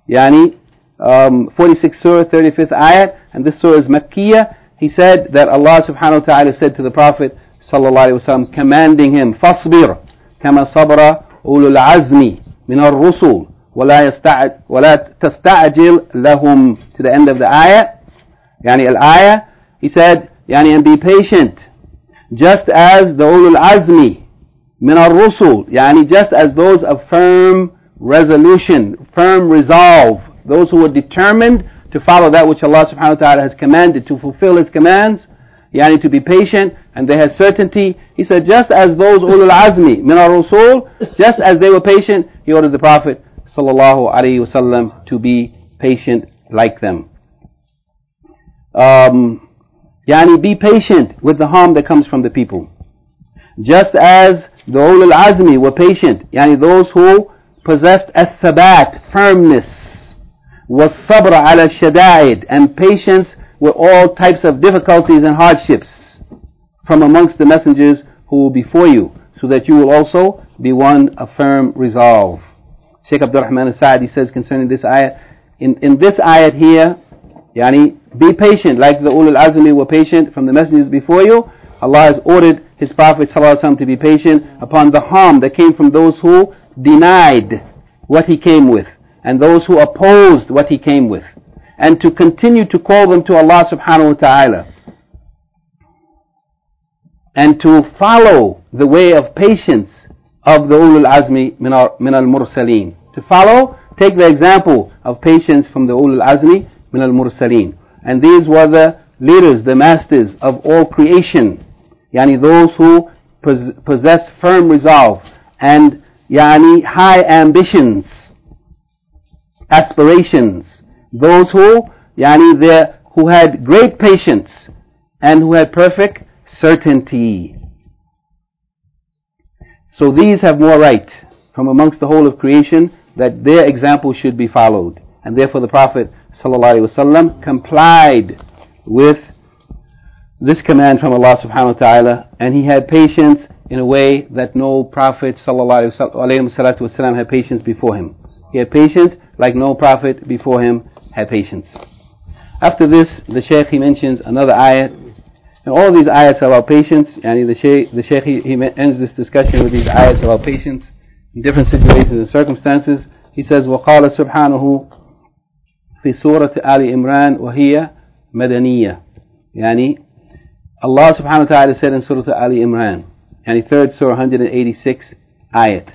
46th Surah, 35th ayat, and this surah is Makkiyah. He said that Allah subhanahu wa ta'ala said to the Prophet sallallahu alaihi wasallam, commanding him, فَاصْبِرْ كَمَا صَبْرَ أُولُو الْعَزْمِ مِنَ الرُّسُلِ وَلَا تَسْتَعْجِلْ لَهُمْ, to the end of the ayah. Al-ayah, he said, and be patient, just as the ulul azmi min ar-rusul, just as those of firm resolution, firm resolve, those who are determined to follow that which Allah subhanahu wa ta'ala has commanded, to fulfill His commands, to be patient, and they have certainty. He said, just as those ulul azmi min ar-rusul, just as they were patient, he ordered the Prophet sallallahu alaihi wasallam to be patient like them. Be patient with the harm that comes from the people. Just as the ulul azmi were patient, those who possessed al-thabat, firmness, was-sabr ala shada'id, and patience with all types of difficulties and hardships from amongst the messengers who will be before you, so that you will also be one of firm resolve. Shaykh Abdul Rahman al-Sa'di says concerning this ayat, in this ayat here, be patient like the ulul azmi were patient from the messengers before you. Allah has ordered His Prophet ﷺ to be patient upon the harm that came from those who denied what he came with, and those who opposed what he came with, and to continue to call them to Allah subhanahu wa ta'ala, and to follow the way of patience of the ulul azmi min al-mursaleen. To follow, take the example of patience from the ulul azmi min al-mursaleen. And these were the leaders, the masters of all creation, those who possess firm resolve and high ambitions, aspirations, those who had great patience and who had perfect certainty. So these have more right from amongst the whole of creation that their example should be followed. And therefore the Prophet ﷺ complied with this command from Allah subhanahu wa ta'ala, and he had patience in a way that no Prophet ﷺ had patience before him. He had patience like no Prophet before him had patience. After this, the Shaykh, he mentions another ayat, and all these ayats about patience, and the Shaykh he ends this discussion with these ayats about patience in different situations and circumstances. He says, وَقَالَ سُبْحَانَهُ في سورة آل إمران وهي مدنية. يعني Allah subhanahu wa ta'ala said in Surah Ali Imran, يعني 3rd Surah 186 ayat,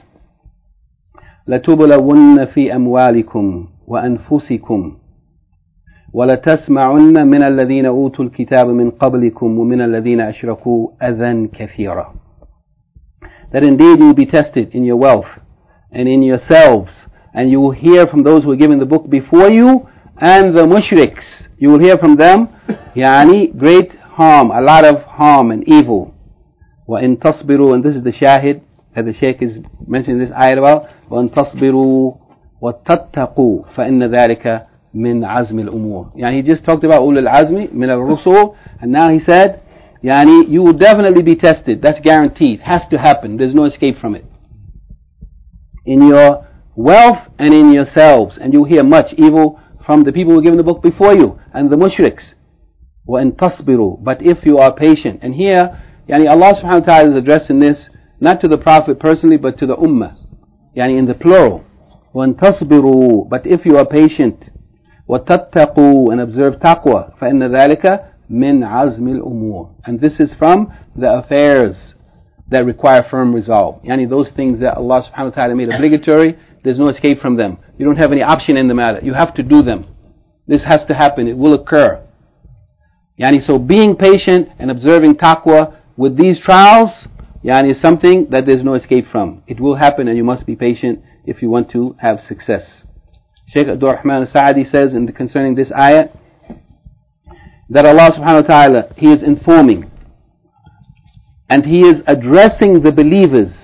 لَتُبْلَوُنَّ فِي أَمْوَالِكُمْ وَأَنفُسِكُمْ وَلَتَسْمَعُنَّ مِنَ الَّذِينَ أُوتُوا الْكِتَابَ مِنْ قَبْلِكُمْ وَمِنَ الَّذِينَ أَشْرَكُوا أَذًى كَثِيرًا. That indeed you will be tested in your wealth and in yourselves, and you will hear from those who are given the book before you and the mushriks. You will hear from them يعني great harm, a lot of harm and evil. وَإِن تَصْبِرُوا, and this is the shahid that the Shaykh is mentioning this ayat about, وَإِن تَصْبِرُوا وَتَتَّقُوا فَإِنَّ ذَلِكَ مِنْ عَزْمِ الْأُمُورِ. يعني he just talked about أولي العزم من الرسل, and now he said يعني you will definitely be tested. That's guaranteed. Has to happen. There's no escape from it. In your wealth and in yourselves, and you'll hear much evil from the people who are given the book before you and the mushriks. وَإِن تَصْبِرُوا, but if you are patient. And here يعني Allah subhanahu wa ta'ala is addressing this not to the Prophet personally but to the ummah, يعني in the plural. وَإِن تَصْبِرُوا, but if you are patient, وَتَتَّقُوا, and observe taqwa, فَإِنَّ ذَلِكَ مِنْ عَزْمِ الْأُمُورِ, and this is from the affairs that require firm resolve. Yani those things that Allah subhanahu wa ta'ala made obligatory, there's no escape from them. You don't have any option in the matter. You have to do them. This has to happen. It will occur. Yani so being patient and observing taqwa with these trials, yani is something that there's no escape from. It will happen, and you must be patient if you want to have success. Shaykh Abdul Rahman al-Sa'adi says concerning this ayat that Allah subhanahu wa ta'ala, He is informing and He is addressing the believers,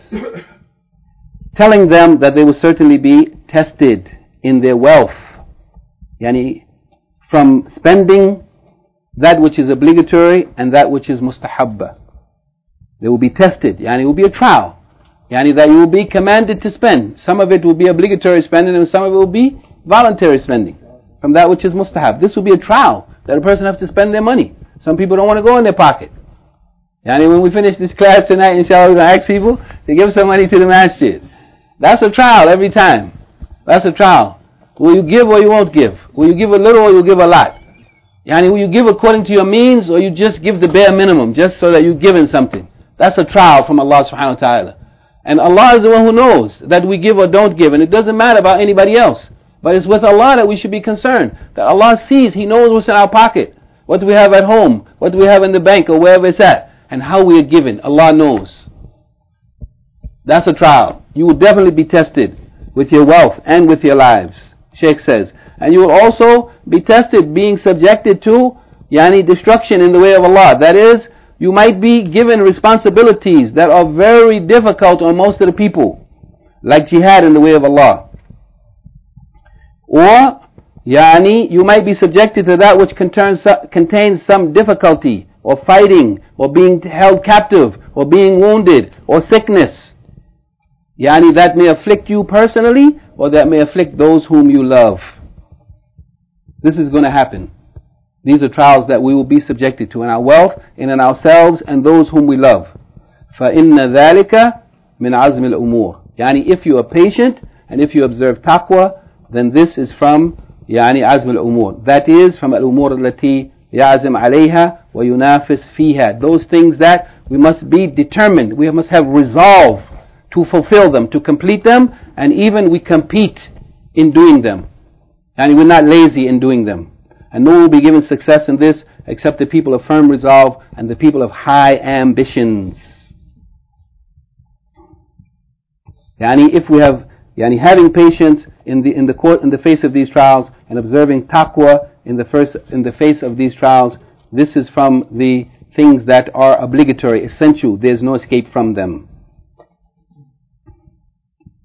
telling them that they will certainly be tested in their wealth, yani from spending that which is obligatory and that which is mustahabba. They will be tested, yani it will be a trial, yani that you will be commanded to spend. Some of it will be obligatory spending and some of it will be voluntary spending from that which is mustahab. This will be a trial that a person has to spend their money. Some people don't want to go in their pocket. Yani when we finish this class tonight, inshallah, we're going to ask people to give some money to the masjid. That's a trial every time. That's a trial. Will you give or you won't give? Will you give a little or you give a lot? Yani will you give according to your means or you just give the bare minimum just so that you're giving something? That's a trial from Allah subhanahu wa ta'ala. And Allah is the one who knows that we give or don't give, and it doesn't matter about anybody else. But it's with Allah that we should be concerned. That Allah sees, He knows what's in our pocket, what we have at home, what we have in the bank or wherever it's at, and how we are given. Allah knows. That's a trial. You will definitely be tested with your wealth and with your lives, Shaykh says. And you will also be tested being subjected to yani destruction in the way of Allah. That is, you might be given responsibilities that are very difficult on most of the people, like jihad in the way of Allah. Or yani you might be subjected to that which contains some difficulty, or fighting, or being held captive, or being wounded, or sickness. Yani that may afflict you personally, or that may afflict those whom you love. This is going to happen. These are trials that we will be subjected to in our wealth, and in ourselves, and those whom we love. فَإِنَّ ذَلِكَ مِنْ عَزْمِ الْأُمُورِ. Yani if you are patient, and if you observe taqwa, then this is from يعني عزم الأمور. That is from الأمور التي يعزم عليها وينافس فيها. Those things that we must be determined, we must have resolve to fulfill them, to complete them, and even we compete in doing them. And we're not lazy in doing them. And no one will be given success in this except the people of firm resolve and the people of high ambitions. Yani if we have yani having patience in the face of these trials, and observing taqwa in the face of these trials, this is from the things that are obligatory, essential. There's no escape from them.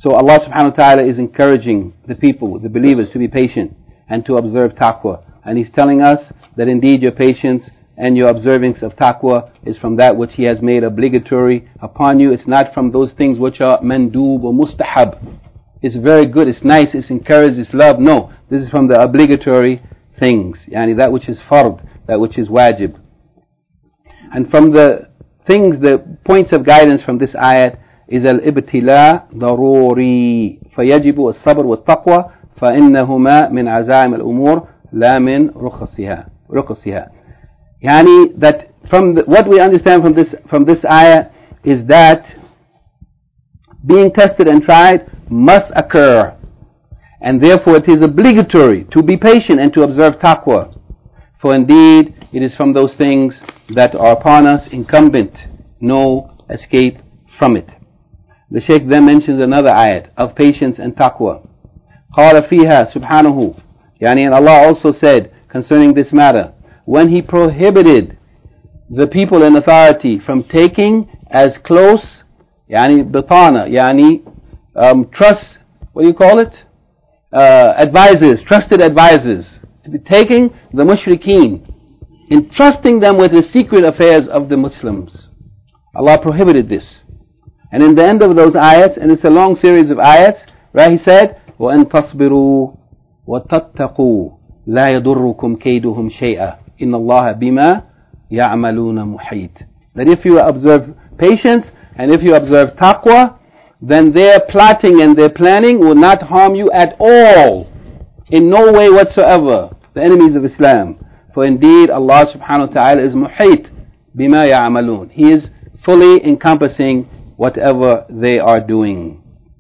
So Allah subhanahu wa ta'ala is encouraging the people, the believers, to be patient and to observe taqwa. And He's telling us that indeed your patience and your observance of taqwa is from that which He has made obligatory upon you. It's not from those things which are mandoob or mustahab. It's very good, it's nice, it's encouraged, it's loved. No, this is from the obligatory things. Yani that which is fard, that which is wajib. And from the things, the points of guidance from this ayat is al-ibtila daruri. فَيَجِبُ الصَّبْرُ وَالتَّقْوَى فَإِنَّهُمَا مِنْ عَزَائِمِ الْأُمُورِ لَا مِنْ رُخَصِهَا. Yani that from what we understand from this ayah is that being tested and tried must occur, and therefore it is obligatory to be patient and to observe taqwa, for indeed it is from those things that are upon us incumbent, no escape from it. The Shaykh then mentions another ayat of patience and taqwa. قال فيها سبحانه, yani, and Allah also said concerning this matter, when He prohibited the people in authority from taking as close, yani bitana, yani trust, what do you call it? Advisors, trusted advisors, to be taking the mushrikeen, entrusting them with the secret affairs of the Muslims. Allah prohibited this. And in the end of those ayats, and it's a long series of ayats, right, He said, وَأَن تَصْبِرُوا وَتَتَّقُوا لَا يَضُرُّكُمْ كَيْدُهُمْ شَيْئًا إِنَّ اللَّهَ بِمَا يَعْمَلُونَ مُحِيطٌ. That if you observe patience and if you observe taqwa, then their plotting and their planning will not harm you at all, in no way whatsoever, the enemies of Islam. For indeed Allah subhanahu wa ta'ala is muhit bima ya'malun. He is fully encompassing whatever they are doing.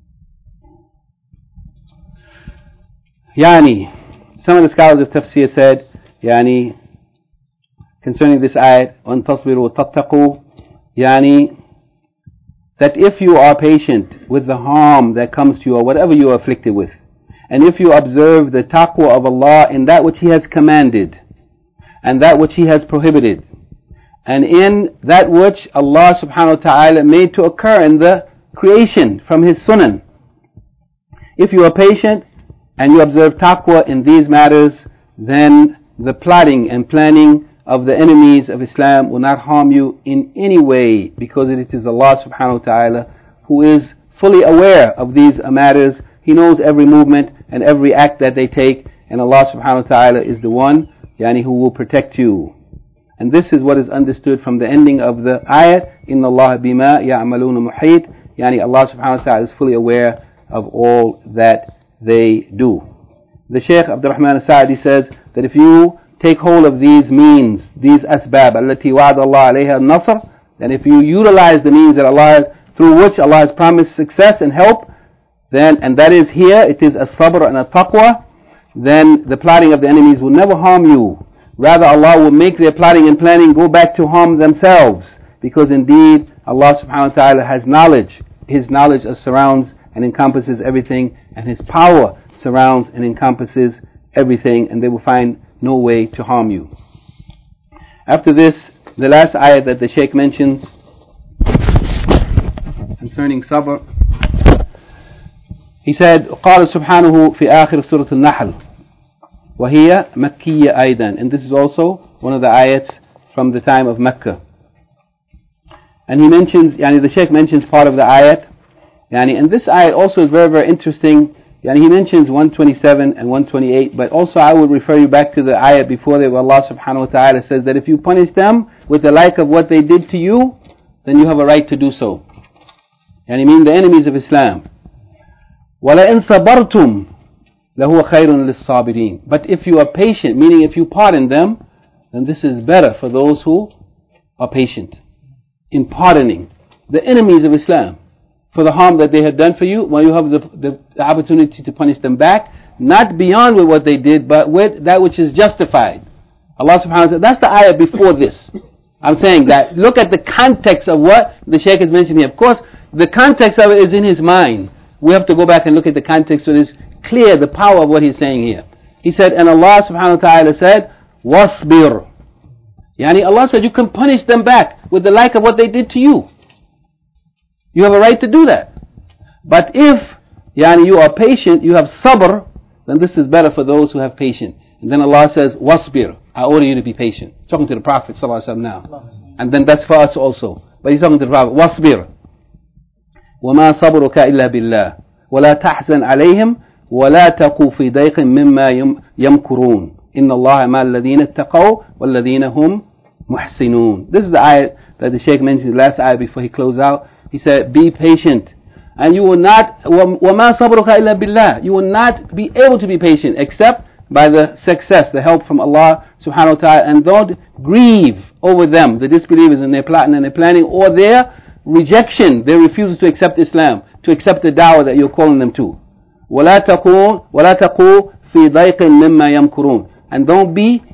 Yani, some of the scholars of tafsir said, yani, concerning this ayat, وَأَن تَصْبِرُوا وَتَتَّقُوا, yani, that if you are patient with the harm that comes to you or whatever you are afflicted with, and if you observe the taqwa of Allah in that which He has commanded and that which He has prohibited, and in that which Allah subhanahu wa ta'ala made to occur in the creation from His sunan, if you are patient and you observe taqwa in these matters, then the plotting and planning of the enemies of Islam will not harm you in any way, because it is Allah subhanahu wa ta'ala who is fully aware of these matters. He knows every movement and every act that they take, and Allah subhanahu wa ta'ala is the one, yani, who will protect you. And this is what is understood from the ending of the ayat, إِنَّ اللَّهَ بِمَا يَعْمَلُونَ مُحِيطٌ, yani Allah subhanahu wa ta'ala is fully aware of all that they do. The Shaykh Abdul Rahman al-Sa'di says that if you take hold of these means, these asbab, التي وعد الله عليها النصر, then if you utilize the means that Allah has, through which Allah has promised success and help, then, and that is here, it is a sabr and a taqwa, then the plotting of the enemies will never harm you. Rather, Allah will make their plotting and planning go back to harm themselves, because indeed Allah subhanahu wa ta'ala has knowledge. His knowledge surrounds and encompasses everything, and His power surrounds and encompasses everything, and they will find no way to harm you. After this, the last ayat that the Shaykh mentions concerning sabr, he said, قال سبحانه في آخر سورة النحل وهي مكية أيضا, and this is also one of the ayats from the time of Mecca. And he mentions, yani the Shaykh mentions part of the ayat, yani, and this ayat also is very, very interesting. Yani he mentions 127 and 128, but also I will refer you back to the ayat before there, where Allah subhanahu wa ta'ala says that if you punish them with the like of what they did to you, then you have a right to do so. Yani mean the enemies of Islam. وَلَئِن صَبَرْتُمْ لَهُوَ خَيْرٌ لِلصَّابِرِينَ. But if you are patient, meaning if you pardon them, then this is better for those who are patient in pardoning the enemies of Islam for the harm that they had done for you, while you have the opportunity to punish them back, not beyond with what they did, but with that which is justified. Allah subhanahu wa ta'ala, that's the ayah before this. I'm saying that, look at the context of what the Shaykh has mentioned here. Of course, the context of it is in his mind. We have to go back and look at the context so it is clear the power of what he's saying here. He said, and Allah subhanahu wa ta'ala said, وَاصْبِرْ. Yani Allah said, you can punish them back with the like of what they did to you. You have a right to do that. But if Yani you are patient, you have sabr, then this is better for those who have patience. And then Allah says, wasbir, I order you to be patient. Talking to the Prophet ﷺ now. And then that's for us also. But he's talking to the Prophet, wasbir. وَمَا صَبْرُكَ إِلَّا بِاللَّهِ وَلَا تَحْزَنْ عَلَيْهِمْ وَلَا تَقُوا فِي ضَيْقٍ مِمَّا يَمْكُرُونَ إِنَّ اللَّهَ مَعَ الَّذِينَ اتَّقَوْا وَالَّذِينَ هُمْ مُحْسِنُونَ. This is the ayat that the Shaykh mentioned, the last ayat before he closed out. He said, be patient. And you will not, وَمَا صَبْرُكَ إِلَّا بِاللَّهِ, you will not be able to be patient except by the success, the help from Allah subhanahu wa ta'ala. And don't grieve over them, the disbelievers, in their plotting and their planning, or their rejection, their refusal to accept Islam, to accept the da'wah that you're calling them to. وَلَا تَقُوا فِي ضَيْقٍ مِمَّا يَمْكُرُونَ. And don't be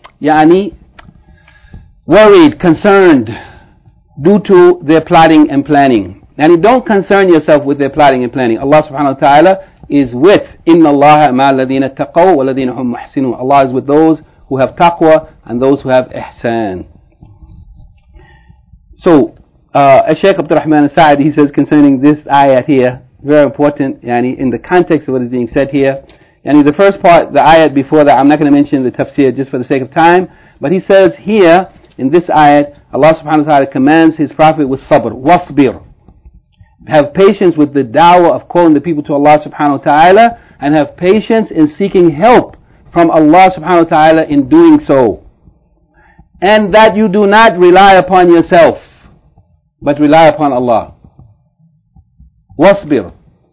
worried, concerned due to their plotting and planning. And don't concern yourself with their plotting and planning. Allah subhanahu wa ta'ala is with إِنَّ اللَّهَ مَعَ الَّذِينَ اتَّقَوْا وَالَّذِينَ هُمْ مُحْسِنُونَ. Allah is with those who have taqwa and those who have ihsan. So, Shaykh Abdul Rahman al-Sa'di, he says concerning this ayat here, very important, in the context of what is being said here. The first part, the ayat before that, I'm not going to mention the tafsir just for the sake of time, but he says here, in this ayat, Allah subhanahu wa ta'ala commands His Prophet with sabr, wasbir. Have patience with the da'wah of calling the people to Allah subhanahu wa ta'ala, and have patience in seeking help from Allah subhanahu wa ta'ala in doing so. And that you do not rely upon yourself, but rely upon Allah. Wasbir.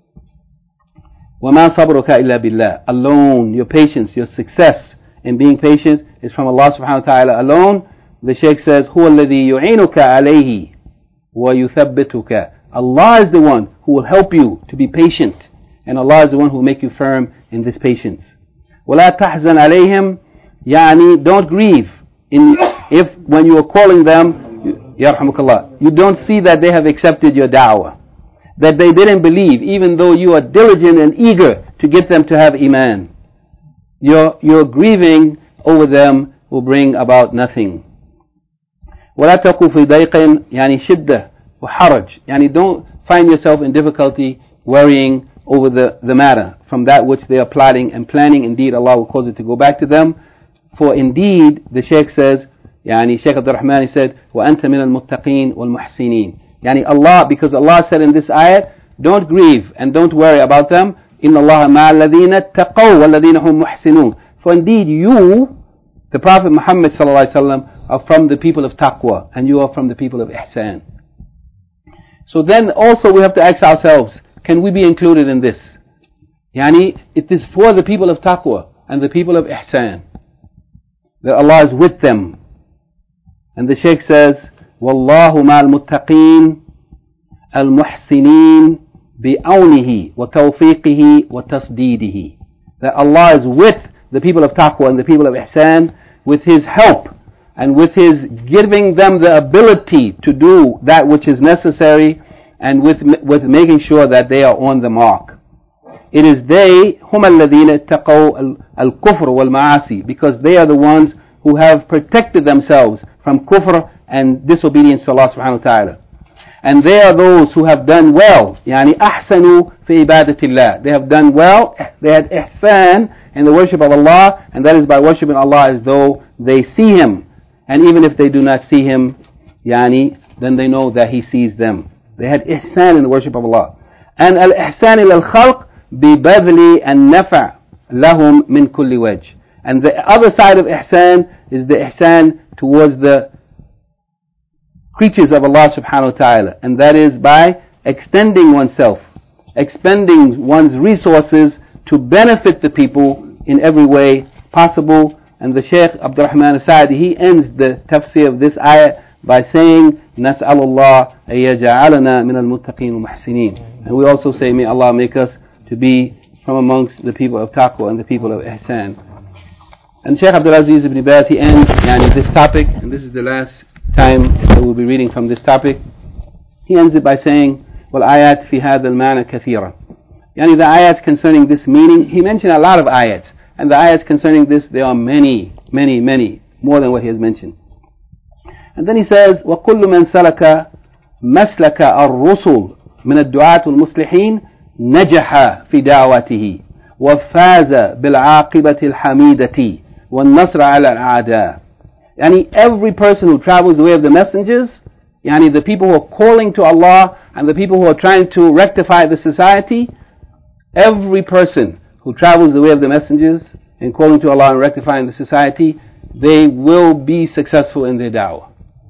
وَمَا صَبْرُكَ إِلَّا بِاللَّهِ. Alone, your patience, your success in being patient is from Allah subhanahu wa ta'ala alone. The Shaykh says, هُوَ الَّذِي يُعِينُكَ عَلَيْهِ وَيُثَبِّتُكَ. Allah is the one who will help you to be patient, and Allah is the one who will make you firm in this patience. وَلَا تَحْزَنْ عَلَيْهِمْ. Don't grieve if when you are calling them, yarhamukallah, you don't see that they have accepted your da'wah, that they didn't believe, even though you are diligent and eager to get them to have iman. Your grieving over them will bring about nothing. وَلَا تَقُوا فِي ضَيْقٍ شِدَّةٍ وَحَرَجٍ. Don't find yourself in difficulty worrying over the matter from that which they are plotting and planning. Indeed, Allah will cause it to go back to them. For indeed, the Shaykh says, Shaykh Abdul Rahman, he said, وَأَنْتَ مِنَ الْمُتَّقِينَ وَالْمُحْسِنِينَ. Allah, because Allah said in this ayat, don't grieve and don't worry about them. إِنَّ اللَّهَ مَعَ الَّذِينَ اتَّقَوْا وَالَّذِينَ هُمْ مُحْسِنُونَ. For indeed you, the Prophet Muhammad sallallahu alaihi wasallam, are from the people of taqwa, and you are from the people of ihsan. So then also we have to ask ourselves, can we be included in this? It is for the people of taqwa and the people of ihsan that Allah is with them. And the Shaykh says, وَاللَّهُ مَعَ الْمُتَّقِينَ الْمُحْسِنِينَ بِأَوْنِهِ وَتَوْفِيقِهِ وَتَصْدِيدِهِ. That Allah is with the people of taqwa and the people of ihsan with His help and with His giving them the ability to do that which is necessary, and with making sure that they are on the mark. It is they, هُمَ الَّذِينَ اتَّقَوْا الْكُفْرُ وَالْمَعَاصِي, because they are the ones who have protected themselves from kufr and disobedience to Allah subhanahu wa ta'ala. And they are those who have done well, أحسنوا في عبادة الله. They have done well, they had ihsan in the worship of Allah, and that is by worshiping Allah as though they see Him. And even if they do not see Him, then they know that He sees them. They had ihsan in the worship of Allah. And al-ihsan ila al-khalq bi-badli an-nafa' lahum min kulli wajh. And the other side of ihsan is the ihsan towards the creatures of Allah subhanahu wa ta'ala. And that is by extending oneself, expending one's resources to benefit the people in every way possible. And the Shaykh Abdul Rahman al-Sa'di, he ends the tafsir of this ayah by saying, نَسْأَلُ اللَّهَ أَن يَجْعَلَنَا مِنَ الْمُتَّقِينَ وَالْمُحْسِنِينَ. And we also say, may Allah make us to be from amongst the people of taqwa and the people of ihsan. And Shaykh Abdul Aziz ibn Baz, he ends this topic, and this is the last time that we'll be reading from this topic. He ends it by saying, وَالْآيَاتِ فِي هَذَا الْمَعْنَى كَثِيرًا. The ayats concerning this meaning, he mentioned a lot of ayats. And the ayats concerning this, there are many, many, many, more than what he has mentioned. And then he says, وَكُلُّ مَنْ سَلَكَ مَسْلَكَ الرُّسُلِ مِنَ الدُّعَاةِ الْمُصْلِحِينَ نجح في دعوته وفاز بالعاقبة الحميدة والنصر على الأعداء. Yani every person who travels the way of the messengers, yani the people who are calling to Allah and the people who are trying to rectify the society, every person who travels the way of the messengers and calling to Allah and rectifying the society, they will be successful in their da'wah.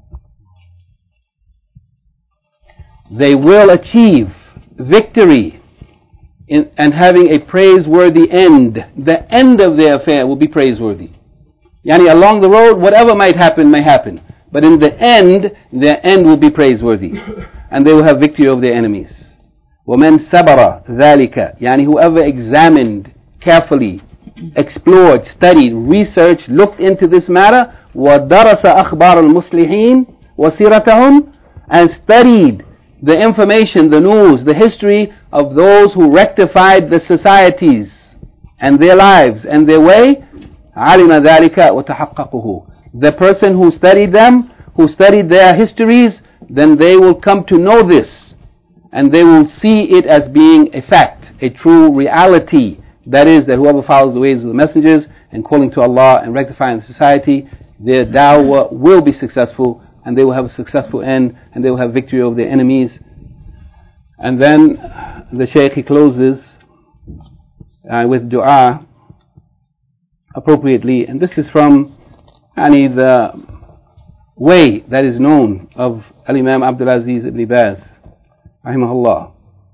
They will achieve victory and having a praiseworthy end. The end of their affair will be praiseworthy. Yani along the road, whatever might happen, may happen. But in the end, their end will be praiseworthy. And they will have victory over their enemies. وَمَنْ سَبَرَ ذَلِكَ, yani whoever examined carefully, explored, studied, researched, looked into this matter, وَدَرَسَ أَخْبَارَ الْمُصْلِحِينَ وَسِيرَتَهُمْ, and studied the information, the news, the history of those who rectified the societies and their lives and their way, عَلِمَ ذَلِكَ وَتَحَقَّقُهُ. The person who studied them, who studied their histories, then they will come to know this, and they will see it as being a fact, a true reality. That is, that whoever follows the ways of the messengers and calling to Allah and rectifying the society, their da'wah will be successful, and they will have a successful end, and they will have victory over their enemies. And then the Shaykh, he closes with dua appropriately, and this is from the way that is known of Al-Imam Abdul Aziz ibn Baz, rahimahullah.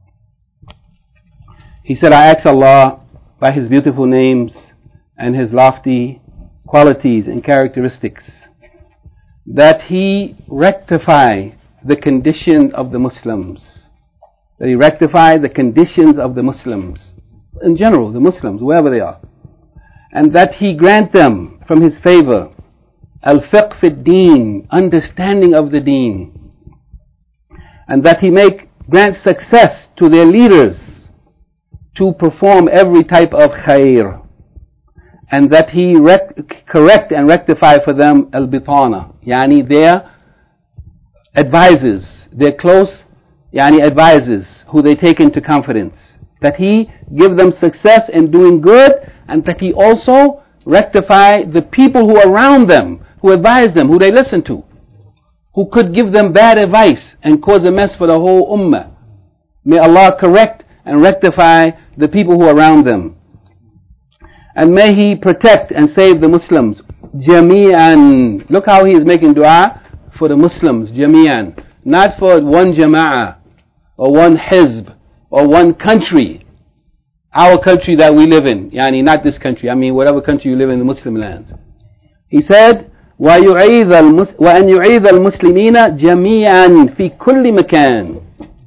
He said, I ask Allah by His beautiful names and His lofty qualities and characteristics that He rectify the condition of the Muslims. That He rectify the conditions of the Muslims. In general, the Muslims, wherever they are. And that He grant them from His favor al-fiqh fi ad-deen, understanding of the deen. And that He grant success to their leaders to perform every type of khair. And that He correct and rectify for them al-bitana, yani their advisors, their close advisors who they take into confidence. That He give them success in doing good, and that He also rectify the people who are around them, who advise them, who they listen to, who could give them bad advice and cause a mess for the whole ummah. May Allah correct and rectify the people who are around them. And may He protect and save the Muslims. Jami'an. Look how He is making dua for the Muslims. Jami'an. Not for one jama'ah, or one hizb, or one country. Our country that we live in. Yani not this country. I mean whatever country you live in, the Muslim lands. He said, وَأَنْ يُعِيذَ الْمُسْلِمِينَ جَمِيعًا فِي كُلِّ مَكَانٍ.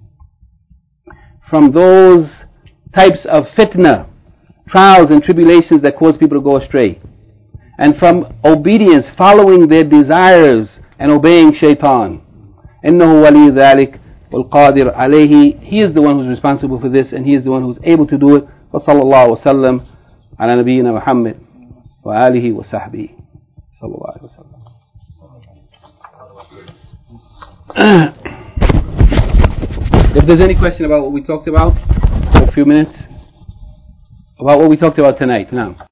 From those types of fitna, trials and tribulations that cause people to go astray. And from obedience, following their desires and obeying shaitan. إِنَّهُ وَلِيُّ ذَلِكَ وَالْقَادِرُ عَلَيْهِ. He is the one who's responsible for this, and He is the one who's able to do it. وصلى الله وسلم على نبينا محمد وآله وصحبه صلى الله عليه وسلم. If there's any question about what we talked about for a few minutes, about what we talked about tonight, now.